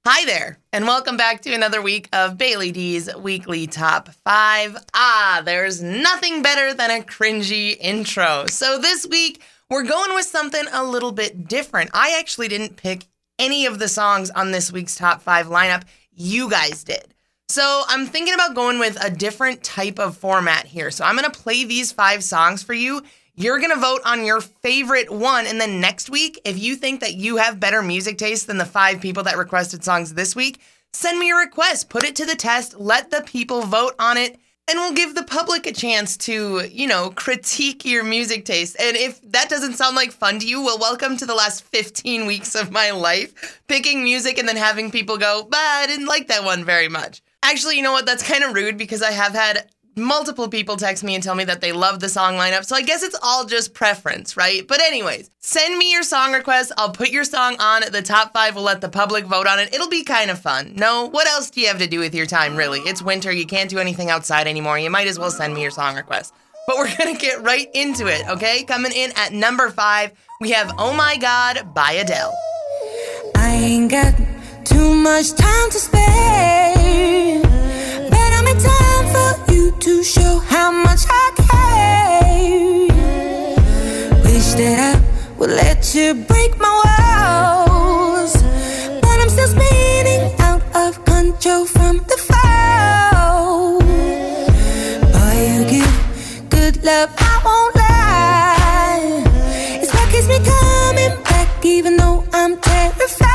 Hi there, and welcome back to another week of Bailey D's Weekly Top 5. There's nothing better than a cringy intro. So this week, we're going with something a little bit different. I actually didn't pick any of the songs on this week's Top 5 lineup. You guys did. So I'm thinking about going with a different type of format here. So I'm going to play these 5 songs for you. You're going to vote on your favorite one, and then next week, if you think that you have better music taste than the 5 people that requested songs this week, send me a request, put it to the test, let the people vote on it, and we'll give the public a chance to, critique your music taste. And if that doesn't sound like fun to you, well, welcome to the last 15 weeks of my life, picking music and then having people go, I didn't like that one very much. Actually, you know what? That's kind of rude because I have had multiple people text me and tell me that they love the song lineup, so I guess it's all just preference, right? But anyways, send me your song request. I'll put your song on the top 5. We'll let the public vote on it. It'll be kind of fun. No, what else do you have to do with your time, really? It's winter. You can't do anything outside anymore. You might as well send me your song request. But we're going to get right into it, okay? Coming in at number 5, we have Oh My God by Adele. I ain't got too much time to spare, but I'm in time for you to show how much I care. Wish that I would let you break my walls, but I'm still spinning out of control from the fall. Boy, you give good love, I won't lie. It's like it's me coming back even though I'm terrified.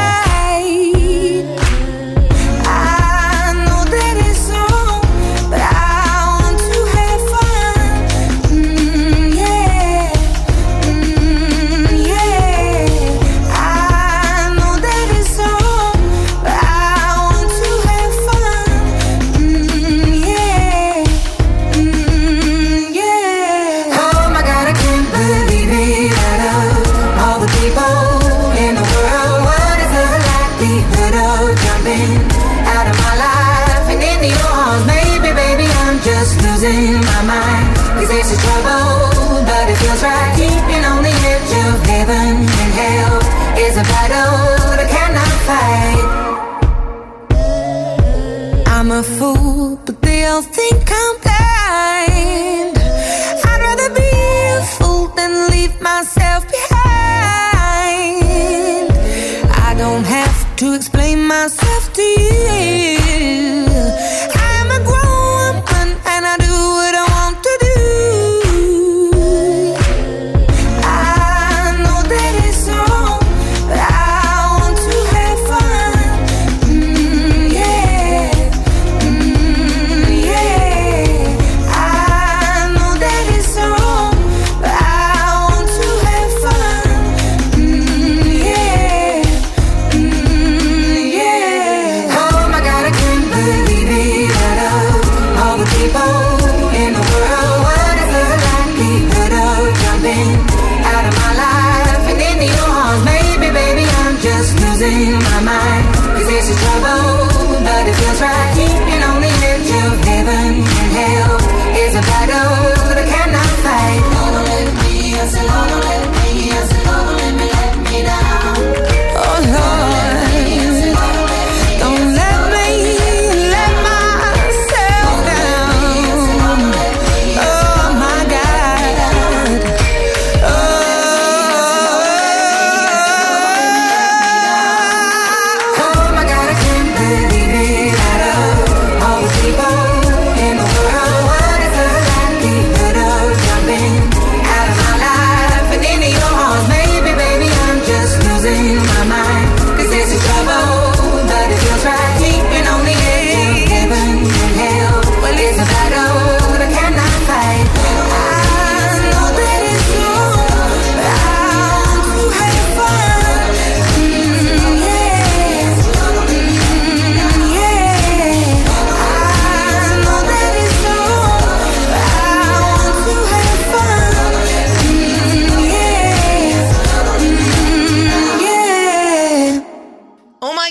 My mind, 'cause it's a trouble, but it feels right. Keeping on the edge of heaven and hell is a battle that I cannot fight. I'm a fool, but they all think I'm blind. I'd rather be a fool than leave myself behind. I don't have to explain myself to you. I'm a grown woman and I do what I want to do. I know that it's wrong, but I want to have fun. Yeah. I know that it's wrong, but I want to have fun. Yeah. Oh my God, I can't believe it. Out of all the people in the world, what is the likelihood of jumping out of my life and into your arms? Baby, I'm just losing my mind. 'Cause this is trouble, but it feels right. Keeping on the edge of heaven and hell is a battle that I cannot fight. Lord, don't let me, I said, Lord, don't let me, I said, Lord, don't let me down. Oh Lord, don't let me let myself down. Oh my God. Oh my God, I can't believe it. Out of all the people in the world, what is the likelihood of jumping out of my life and into your arms?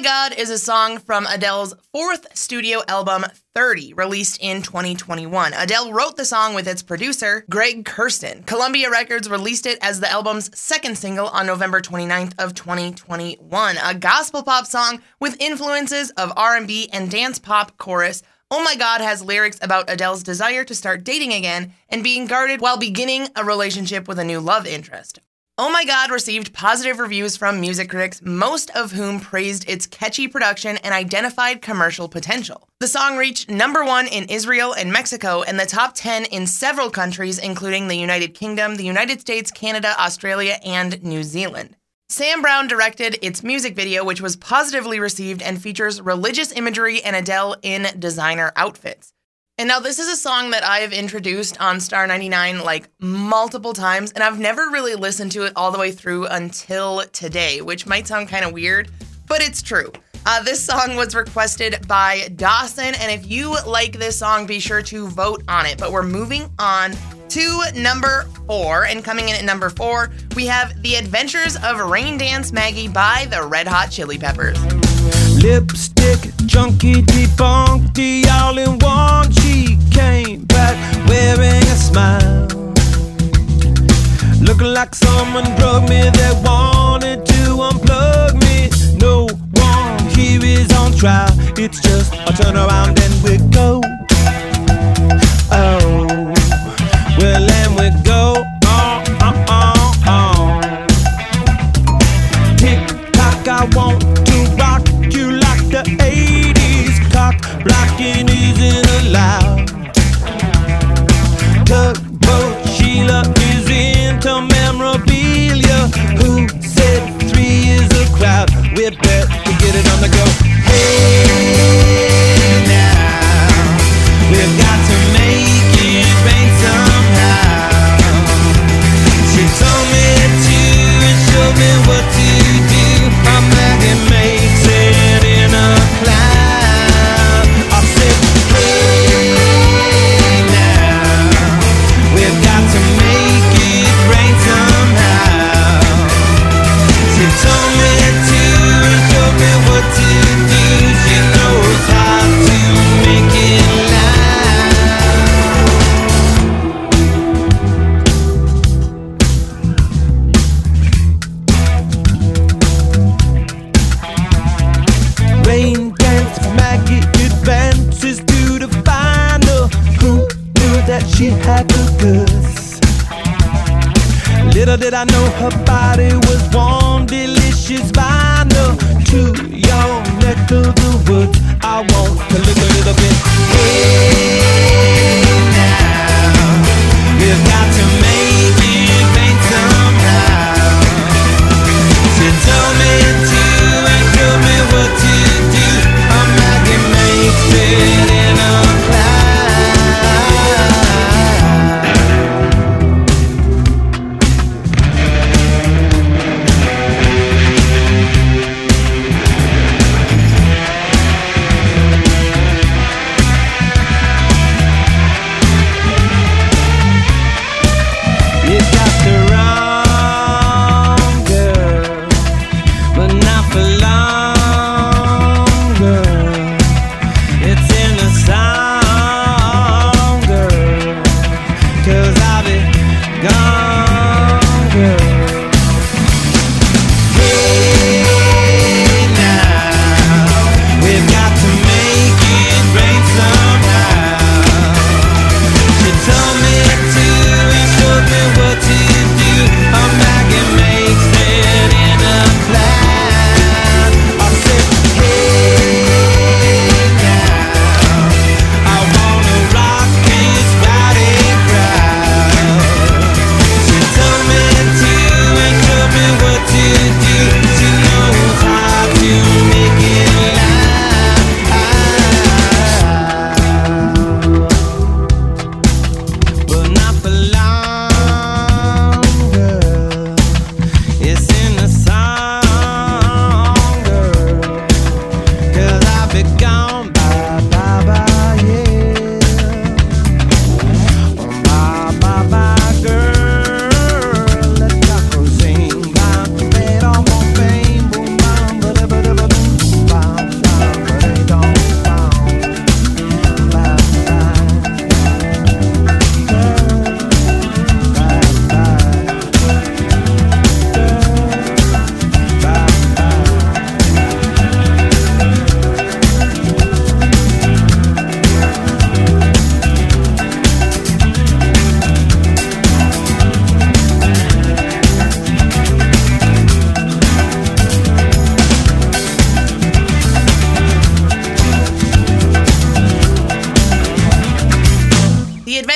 God is a song from Adele's fourth studio album, 30, released in 2021. Adele wrote the song with its producer, Greg Kurstin. Columbia Records released it as the album's second single on November 29th of 2021. A gospel pop song with influences of R&B and dance pop chorus, Oh My God has lyrics about Adele's desire to start dating again and being guarded while beginning a relationship with a new love interest. Oh My God received positive reviews from music critics, most of whom praised its catchy production and identified commercial potential. The song reached number 1 in Israel and Mexico and the top 10 in several countries, including the United Kingdom, the United States, Canada, Australia, and New Zealand. Sam Brown directed its music video, which was positively received and features religious imagery and Adele in designer outfits. And now this is a song that I have introduced on Star 99 like multiple times, and I've never really listened to it all the way through until today, which might sound kind of weird, but it's true. This song was requested by Dawson, and if you like this song, be sure to vote on it. But we're moving on to number 4, and coming in at number 4, we have The Adventures of Rain Dance Maggie by the Red Hot Chili Peppers. Lipstick, junkie, debunked, all in one. She came back wearing a smile, looking like someone drugged me that wanted to unplug me. No one here is on trial, it's just a turn around and we go. Oh, well, and we go on. Tick-tock, I want to rock you like the 80s. Cock blocking isn't allowed. Tugboat Sheila is into memorabilia. Who said 3 is a crowd? We better get it on the go. Hey now, we've got to make it rain somehow. She told me to and showed me what to do. I'm like it makes it in a cloud. I said, hey now, we've got to make it rain somehow. She told me to and showed me what to do. She knows how to make it loud. Rain dance Maggie advances to the final. Who knew that she had the goods? Little did I know her body was warm, delicious vinyl. To your neck of the woods, I want to look a little bit. Hey now, we've got to make it rain somehow. She told me to and showed me what to do. I'm like it makes it in a cloud.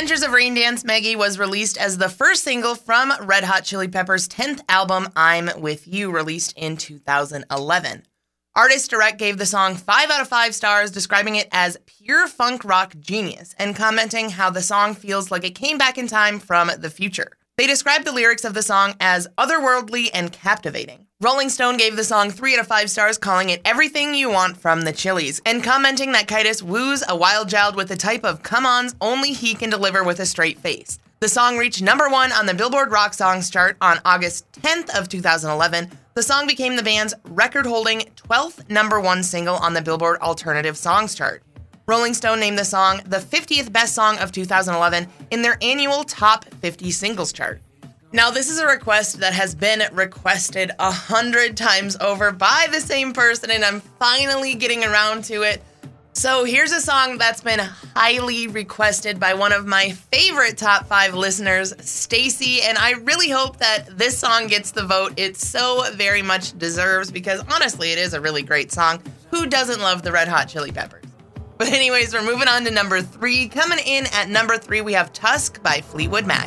Adventures of Rain Dance Maggie was released as the first single from Red Hot Chili Peppers' 10th album, I'm With You, released in 2011. Artist Direct gave the song 5 out of 5 stars, describing it as pure funk rock genius and commenting how the song feels like it came back in time from the future. They described the lyrics of the song as otherworldly and captivating. Rolling Stone gave the song 3 out of 5 stars, calling it everything you want from the Chili's, and commenting that Kiedis woos a wild child with the type of come-ons only he can deliver with a straight face. The song reached number 1 on the Billboard Rock Songs chart on August 10th of 2011. The song became the band's record-holding 12th number 1 single on the Billboard Alternative Songs chart. Rolling Stone named the song the 50th best song of 2011 in their annual Top 50 Singles chart. Now, this is a request that has been requested 100 times over by the same person, and I'm finally getting around to it. So here's a song that's been highly requested by one of my favorite top 5 listeners, Stacy, and I really hope that this song gets the vote it so very much deserves, because honestly, it is a really great song. Who doesn't love the Red Hot Chili Peppers? But anyways, we're moving on to number 3. Coming in at number 3, we have Tusk by Fleetwood Mac.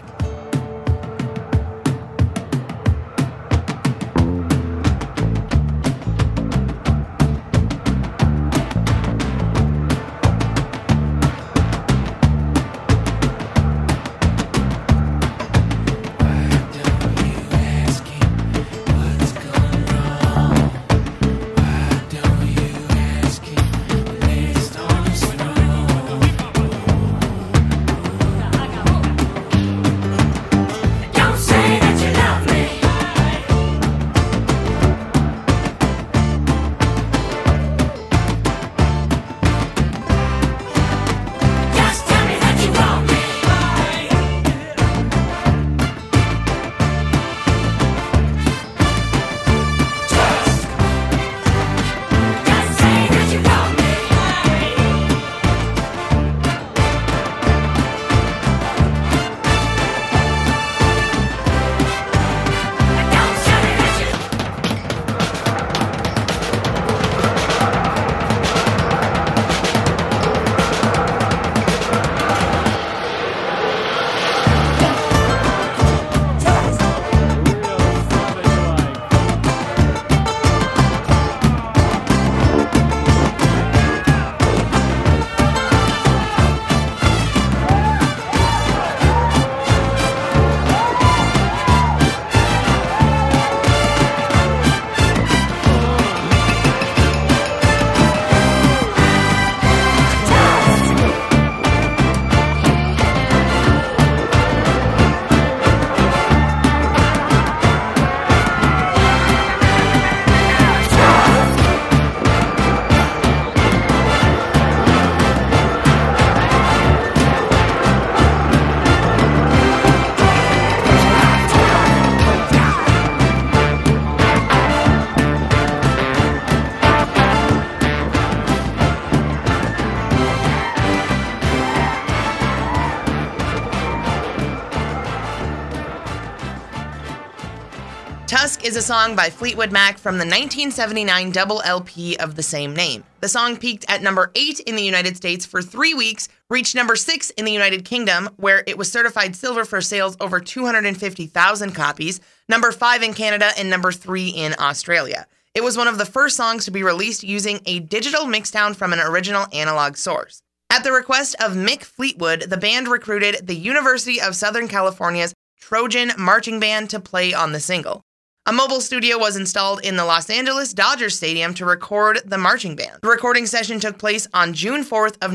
Tusk is a song by Fleetwood Mac from the 1979 double LP of the same name. The song peaked at number 8 in the United States for 3 weeks, reached number 6 in the United Kingdom, where it was certified silver for sales over 250,000 copies, number 5 in Canada, and number 3 in Australia. It was one of the first songs to be released using a digital mixdown from an original analog source. At the request of Mick Fleetwood, the band recruited the University of Southern California's Trojan Marching Band to play on the single. A mobile studio was installed in the Los Angeles Dodgers Stadium to record the marching band. The recording session took place on June 4th of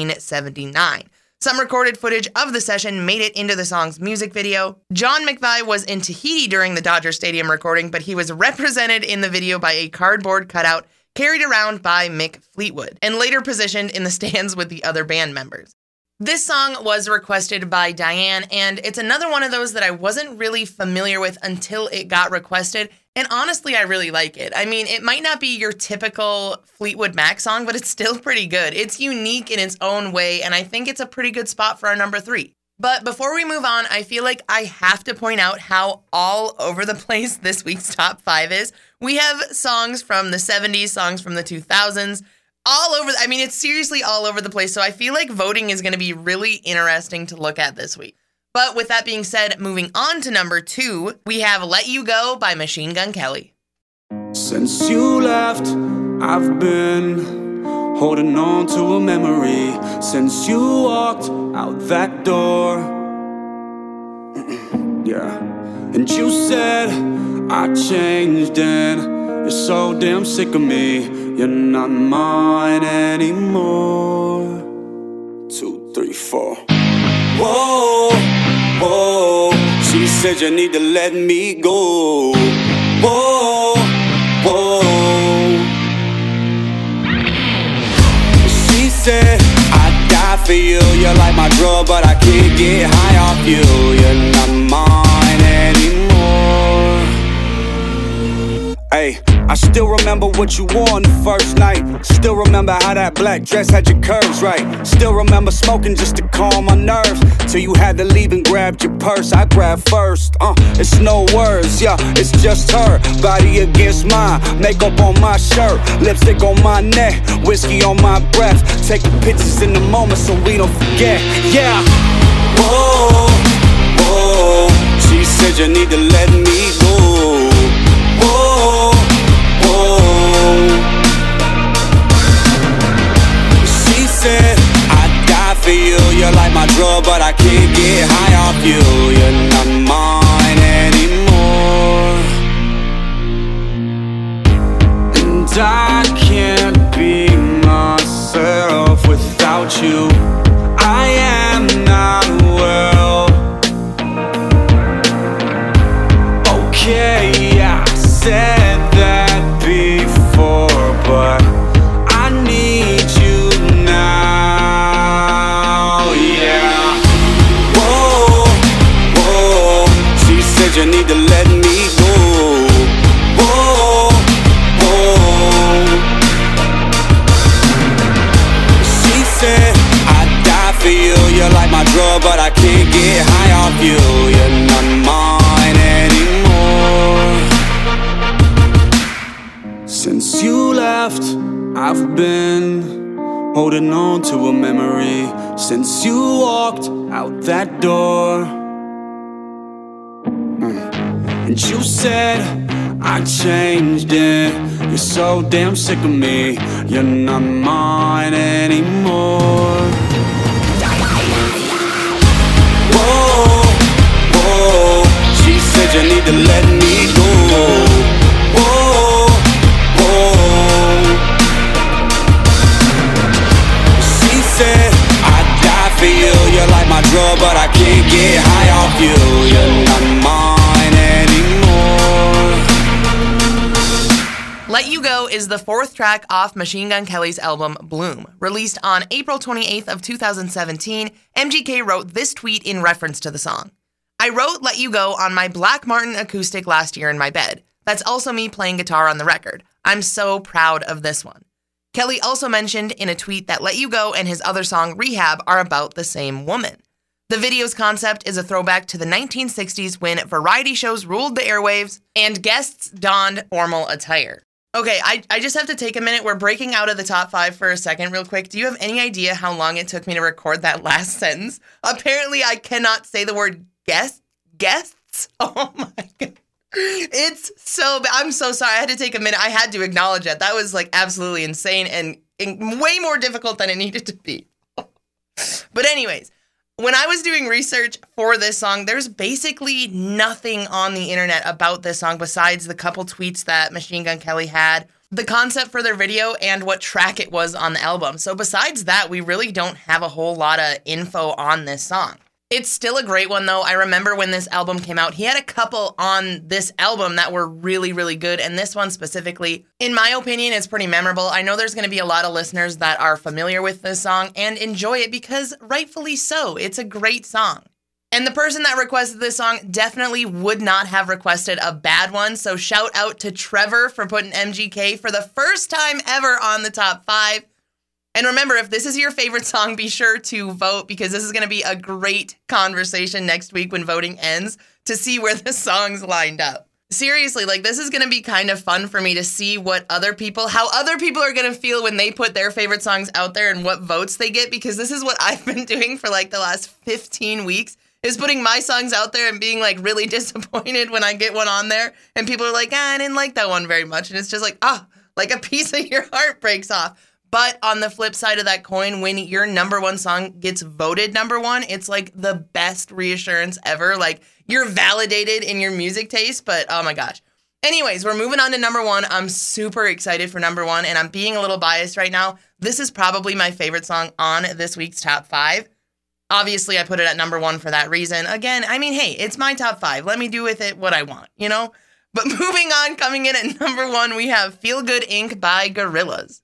1979. Some recorded footage of the session made it into the song's music video. John McVie was in Tahiti during the Dodger Stadium recording, but he was represented in the video by a cardboard cutout carried around by Mick Fleetwood, and later positioned in the stands with the other band members. This song was requested by Diane, and it's another one of those that I wasn't really familiar with until it got requested, and honestly, I really like it. I mean, it might not be your typical Fleetwood Mac song, but it's still pretty good. It's unique in its own way, and I think it's a pretty good spot for our number 3. But before we move on, I feel like I have to point out how all over the place this week's top 5 is. We have songs from the 70s, songs from the 2000s, all over. I mean, it's seriously all over the place. So I feel like voting is going to be really interesting to look at this week. But with that being said, moving on to number 2, we have Let You Go by Machine Gun Kelly. Since you left, I've been holding on to a memory. Since you walked out that door, yeah. And you said I changed and you're so damn sick of me. You're not mine anymore. 2, 3, 4. Whoa, whoa. She said you need to let me go. Whoa, whoa. She said I'd die for you. You're like my drug, but I can't get high off you. You're not mine anymore. Hey, I still remember what you wore on the first night. Still remember how that black dress had your curves right. Still remember smoking just to calm my nerves, till you had to leave and grabbed your purse. I grabbed first, it's no words, yeah, it's just her body against mine. Makeup on my shirt, lipstick on my neck, whiskey on my breath. Taking pictures in the moment so we don't forget, yeah. Whoa, whoa. She said you need to let me go. Whoa, whoa. She said I'd die for you. You're like my drug, but I can't get high off you. You're not mine anymore. And I can't be myself without you. I am not well. Okay, I said that before, but I need you now, yeah. Whoa, whoa. She said you need to let me go. Whoa, whoa. She said I'd die for you. You're like my drug, but I can't get high off you. You're not mine anymore. Since you left, I've been holding on to a memory. Since you walked out that door, and you said I changed it. You're so damn sick of me. You're not mine anymore. Whoa, whoa. She said you need to let me go. Whoa, whoa. She said I'd die for you. You're like my drug, but I can't get high off you. You're not mine anymore. Let You Go is the 4th track off Machine Gun Kelly's album Bloom. Released on April 28th of 2017, MGK wrote this tweet in reference to the song. I wrote Let You Go on my Black Martin acoustic last year in my bed. That's also me playing guitar on the record. I'm so proud of this one. Kelly also mentioned in a tweet that Let You Go and his other song Rehab are about the same woman. The video's concept is a throwback to the 1960s when variety shows ruled the airwaves and guests donned formal attire. Okay, I just have to take a minute. We're breaking out of the top 5 for a second real quick. Do you have any idea how long it took me to record that last sentence? Apparently, I cannot say the word guests. Oh my God. It's so bad. I'm so sorry. I had to take a minute. I had to acknowledge that. That was like absolutely insane and way more difficult than it needed to be. But anyways, when I was doing research for this song, there's basically nothing on the internet about this song besides the couple tweets that Machine Gun Kelly had, the concept for their video, and what track it was on the album. So besides that, we really don't have a whole lot of info on this song. It's still a great one, though. I remember when this album came out, he had a couple on this album that were really, really good. And this one specifically, in my opinion, is pretty memorable. I know there's going to be a lot of listeners that are familiar with this song and enjoy it because rightfully so. It's a great song. And the person that requested this song definitely would not have requested a bad one. So shout out to Trevor for putting MGK for the first time ever on the top 5. And remember, if this is your favorite song, be sure to vote because this is going to be a great conversation next week when voting ends to see where the songs lined up. seriously, like, this is going to be kind of fun for me to see how other people are going to feel when they put their favorite songs out there and what votes they get, because this is what I've been doing for like the last 15 weeks, is putting my songs out there and being like really disappointed when I get one on there and people are like, I didn't like that one very much. And it's just like, like a piece of your heart breaks off. But on the flip side of that coin, when your number one song gets voted number one, it's like the best reassurance ever. Like, you're validated in your music taste, but oh my gosh. Anyways, we're moving on to number one. I'm super excited for number one, and I'm being a little biased right now. This is probably my favorite song on this week's top 5. Obviously, I put it at number one for that reason. Again, I mean, hey, it's my top 5. Let me do with it what I want, you know? But moving on, coming in at number one, we have Feel Good Inc. by Gorillaz.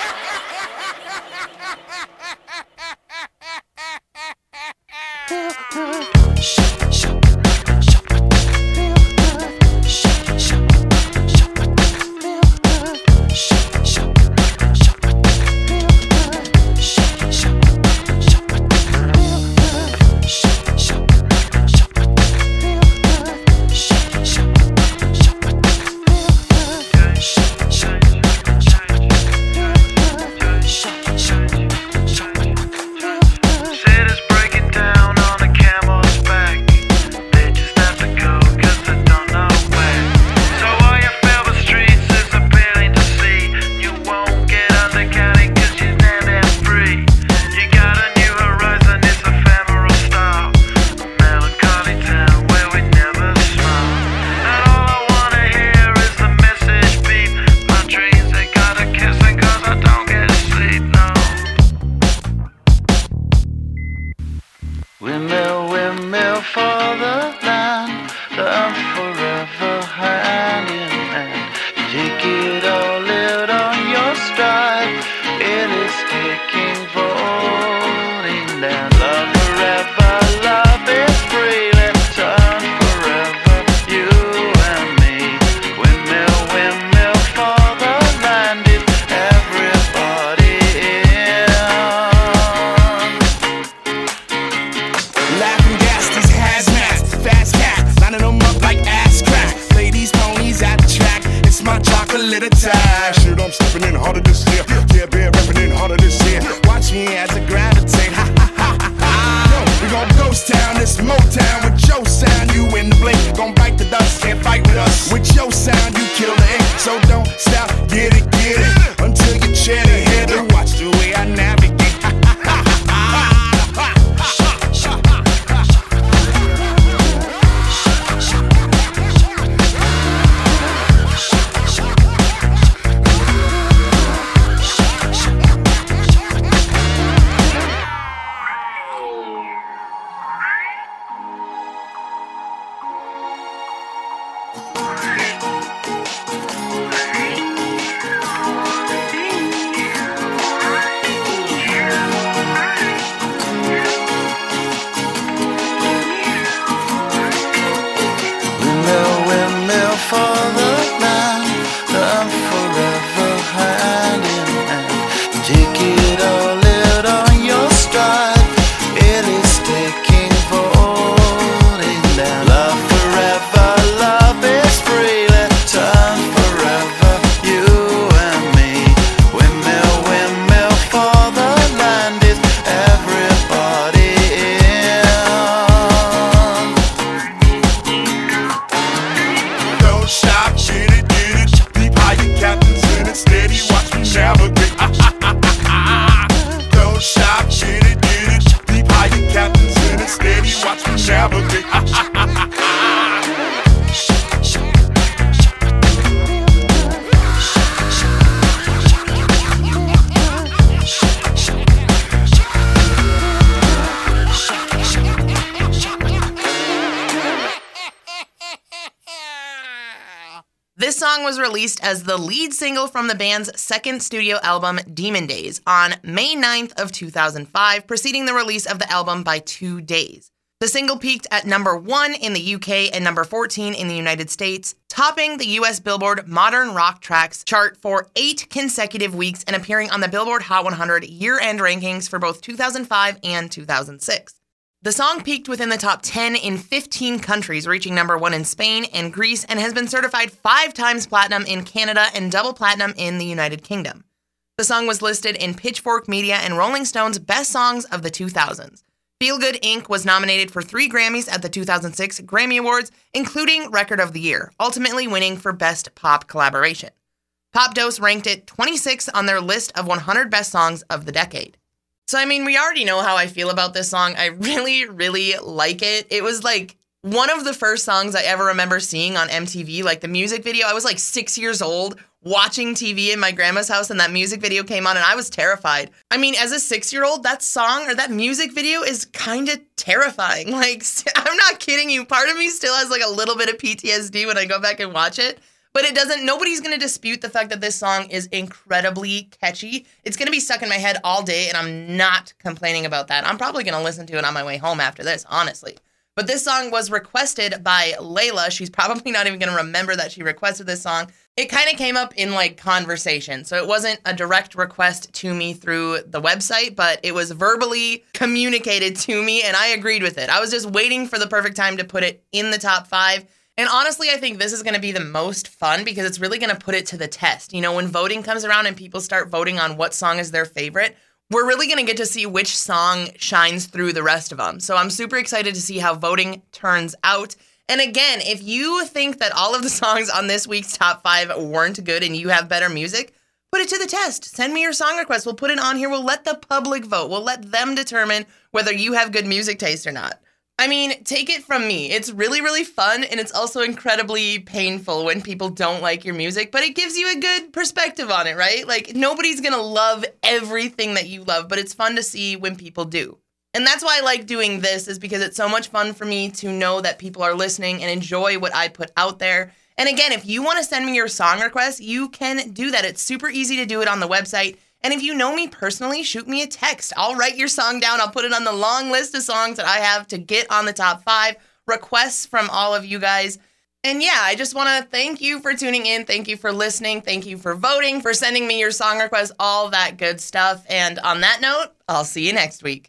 This song was released as the lead single from the band's second studio album, Demon Days, on May 9th of 2005, preceding the release of the album by 2 days. The single peaked at number 1 in the UK and number 14 in the United States, topping the US Billboard Modern Rock Tracks chart for 8 consecutive weeks and appearing on the Billboard Hot 100 year-end rankings for both 2005 and 2006. The song peaked within the top 10 in 15 countries, reaching number 1 in Spain and Greece, and has been certified 5 times platinum in Canada and double platinum in the United Kingdom. The song was listed in Pitchfork Media and Rolling Stone's Best Songs of the 2000s. Feel Good Inc. was nominated for 3 Grammys at the 2006 Grammy Awards, including Record of the Year, ultimately winning for Best Pop Collaboration. Pop Dose ranked it 26 on their list of 100 best songs of the decade. So, I mean, we already know how I feel about this song. I really, really like it. It was like one of the first songs I ever remember seeing on MTV, like the music video. I was like 6 years old watching TV in my grandma's house, and that music video came on, and I was terrified. I mean, as a 6-year-old, that song or that music video is kind of terrifying. Like, I'm not kidding you. Part of me still has like a little bit of PTSD when I go back and watch it. But it doesn't, nobody's going to dispute the fact that this song is incredibly catchy. It's going to be stuck in my head all day, and I'm not complaining about that. I'm probably going to listen to it on my way home after this, honestly. But this song was requested by Layla. She's probably not even going to remember that she requested this song. It kind of came up in like conversation. So it wasn't a direct request to me through the website, but it was verbally communicated to me, and I agreed with it. I was just waiting for the perfect time to put it in the top 5. And honestly, I think this is going to be the most fun because it's really going to put it to the test. You know, when voting comes around and people start voting on what song is their favorite, we're really going to get to see which song shines through the rest of them. So I'm super excited to see how voting turns out. And again, if you think that all of the songs on this week's top 5 weren't good and you have better music, put it to the test. Send me your song request. We'll put it on here. We'll let the public vote. We'll let them determine whether you have good music taste or not. I mean, take it from me. It's really, really fun, and it's also incredibly painful when people don't like your music, but it gives you a good perspective on it, right? Like, nobody's gonna love everything that you love, but it's fun to see when people do. And that's why I like doing this, is because it's so much fun for me to know that people are listening and enjoy what I put out there. And again, if you want to send me your song request, you can do that. It's super easy to do it on the website. And if you know me personally, shoot me a text. I'll write your song down. I'll put it on the long list of songs that I have to get on the top 5 requests from all of you guys. And yeah, I just want to thank you for tuning in. Thank you for listening. Thank you for voting, for sending me your song requests, all that good stuff. And on that note, I'll see you next week.